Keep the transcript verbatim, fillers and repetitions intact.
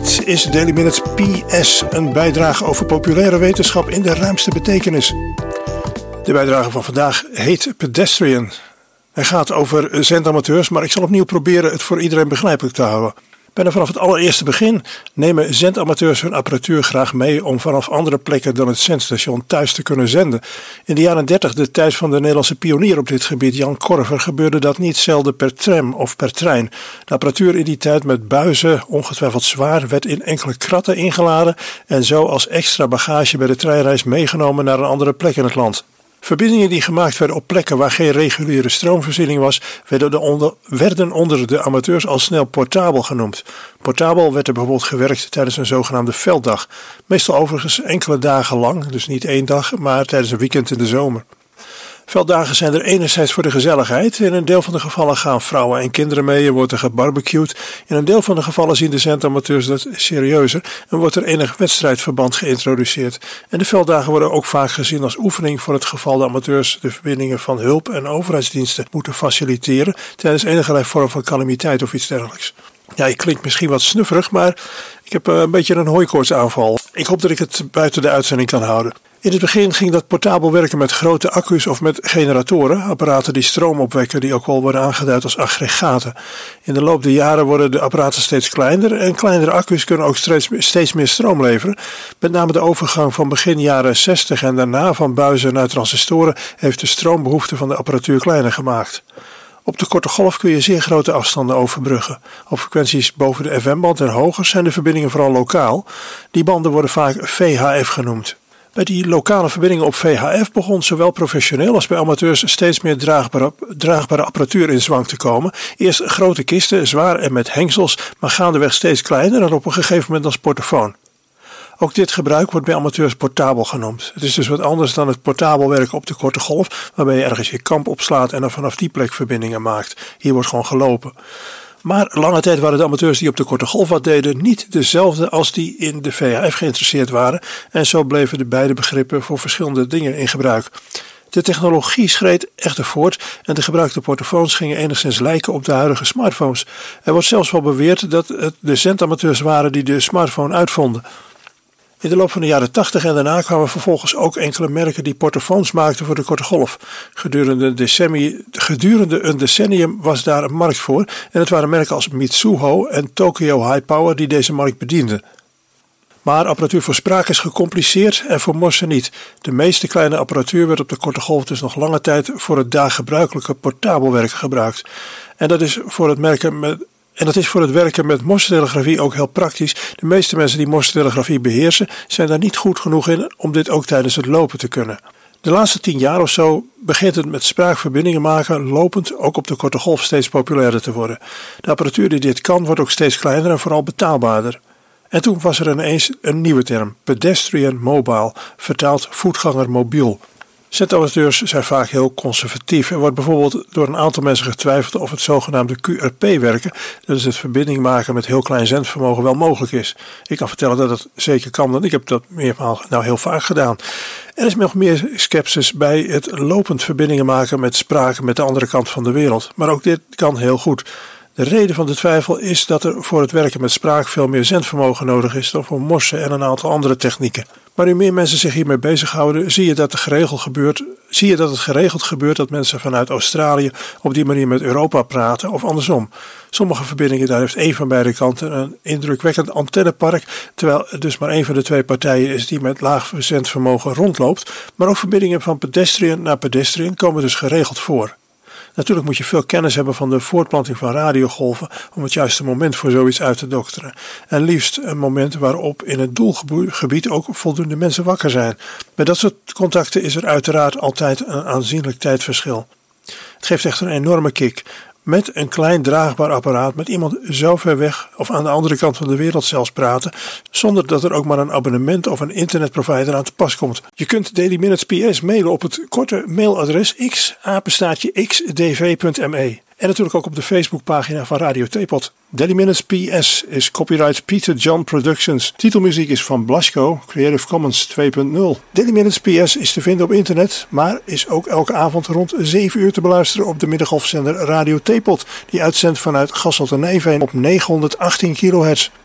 Dit is Daily Minutes P S, een bijdrage over populaire wetenschap in de ruimste betekenis. De bijdrage van vandaag heet Pedestrian. Hij gaat over zendamateurs, maar ik zal opnieuw proberen het voor iedereen begrijpelijk te houden. Bijna vanaf het allereerste begin nemen zendamateurs hun apparatuur graag mee om vanaf andere plekken dan het zendstation thuis te kunnen zenden. In de jaren dertig, de tijd van de Nederlandse pionier op dit gebied, Jan Korver, gebeurde dat niet zelden per tram of per trein. De apparatuur in die tijd met buizen, ongetwijfeld zwaar, werd in enkele kratten ingeladen en zo als extra bagage bij de treinreis meegenomen naar een andere plek in het land. Verbindingen die gemaakt werden op plekken waar geen reguliere stroomvoorziening was, werden onder, werden onder de amateurs al snel portabel genoemd. Portabel werd er bijvoorbeeld gewerkt tijdens een zogenaamde velddag. Meestal overigens enkele dagen lang, dus niet één dag, maar tijdens een weekend in de zomer. Velddagen zijn er enerzijds voor de gezelligheid. In een deel van de gevallen gaan vrouwen en kinderen mee en wordt er gebarbecued. In een deel van de gevallen zien de zendamateurs dat serieuzer en wordt er enig wedstrijdverband geïntroduceerd. En de velddagen worden ook vaak gezien als oefening voor het geval de amateurs de verbindingen van hulp- en overheidsdiensten moeten faciliteren tijdens enige vorm van calamiteit of iets dergelijks. Ja, ik klink misschien wat snufferig, maar ik heb een beetje een hooikoortsaanval. Ik hoop dat ik het buiten de uitzending kan houden. In het begin ging dat portabel werken met grote accu's of met generatoren, apparaten die stroom opwekken, die ook wel worden aangeduid als aggregaten. In de loop der jaren worden de apparaten steeds kleiner en kleinere accu's kunnen ook steeds, steeds meer stroom leveren. Met name de overgang van begin jaren zestig en daarna van buizen naar transistoren heeft de stroombehoefte van de apparatuur kleiner gemaakt. Op de korte golf kun je zeer grote afstanden overbruggen. Op frequenties boven de F M-band en hoger zijn de verbindingen vooral lokaal. Die banden worden vaak V H F genoemd. Bij die lokale verbindingen op V H F begon zowel professioneel als bij amateurs steeds meer draagbare, draagbare apparatuur in zwang te komen. Eerst grote kisten, zwaar en met hengsels, maar gaandeweg steeds kleiner en op een gegeven moment als portofoon. Ook dit gebruik wordt bij amateurs portabel genoemd. Het is dus wat anders dan het portabel werken op de korte golf, waarbij je ergens je kamp opslaat en dan vanaf die plek verbindingen maakt. Hier wordt gewoon gelopen. Maar lange tijd waren de amateurs die op de korte golf wat deden niet dezelfde als die in de V H F geïnteresseerd waren en zo bleven de beide begrippen voor verschillende dingen in gebruik. De technologie schreed echter voort en de gebruikte portofoons gingen enigszins lijken op de huidige smartphones. Er wordt zelfs wel beweerd dat het de zendamateurs waren die de smartphone uitvonden. In de loop van de jaren tachtig en daarna kwamen vervolgens ook enkele merken die portofoons maakten voor de korte golf. Gedurende, decennium, gedurende een decennium was daar een markt voor en het waren merken als Mitsuho en Tokyo High Power die deze markt bedienden. Maar apparatuur voor spraak is gecompliceerd en voor morsen niet. De meeste kleine apparatuur werd op de korte golf dus nog lange tijd voor het daggebruikelijke portabel werken gebruikt. En dat is voor het merken met En dat is voor het werken met morsetelegrafie ook heel praktisch. De meeste mensen die morsetelegrafie beheersen zijn daar niet goed genoeg in om dit ook tijdens het lopen te kunnen. De laatste tien jaar of zo begint het met spraakverbindingen maken lopend ook op de korte golf steeds populairder te worden. De apparatuur die dit kan wordt ook steeds kleiner en vooral betaalbaarder. En toen was er ineens een nieuwe term, pedestrian mobile, vertaald voetganger mobiel. Zendamateurs zijn vaak heel conservatief. Er wordt bijvoorbeeld door een aantal mensen getwijfeld of het zogenaamde Q R P-werken, dat is het verbinding maken met heel klein zendvermogen, wel mogelijk is. Ik kan vertellen dat het zeker kan, want ik heb dat meermaal nou heel vaak gedaan. Er is nog meer scepsis bij het lopend verbindingen maken met spraak met de andere kant van de wereld. Maar ook dit kan heel goed. De reden van de twijfel is dat er voor het werken met spraak veel meer zendvermogen nodig is dan voor morsen en een aantal andere technieken. Maar nu meer mensen zich hiermee bezighouden, zie je dat, er geregeld gebeurt, zie je dat het geregeld gebeurt dat mensen vanuit Australië op die manier met Europa praten of andersom. Sommige verbindingen daar heeft één van beide kanten een indrukwekkend antennepark, terwijl er dus maar één van de twee partijen is die met laag zendvermogen rondloopt. Maar ook verbindingen van pedestrian naar pedestrian komen dus geregeld voor. Natuurlijk moet je veel kennis hebben van de voortplanting van radiogolven om het juiste moment voor zoiets uit te dokteren. En liefst een moment waarop in het doelgebied ook voldoende mensen wakker zijn. Bij dat soort contacten is er uiteraard altijd een aanzienlijk tijdverschil. Het geeft echt een enorme kick. Met een klein draagbaar apparaat met iemand zo ver weg of aan de andere kant van de wereld zelfs praten, zonder dat er ook maar een abonnement of een internetprovider aan te pas komt. Je kunt Daily Minutes P S mailen op het korte mailadres x apenstaartje x d v punt m e. En natuurlijk ook op de Facebookpagina van Radio Teapot. Daily Minutes P S is copyright Peter John Productions. Titelmuziek is van Blasco, Creative Commons twee punt nul. Daily Minutes P S is te vinden op internet, maar is ook elke avond rond zeven uur te beluisteren op de middengolfzender Radio Teapot, die uitzendt vanuit Gasselt en Nijveen op negenhonderdachttien kilohertz.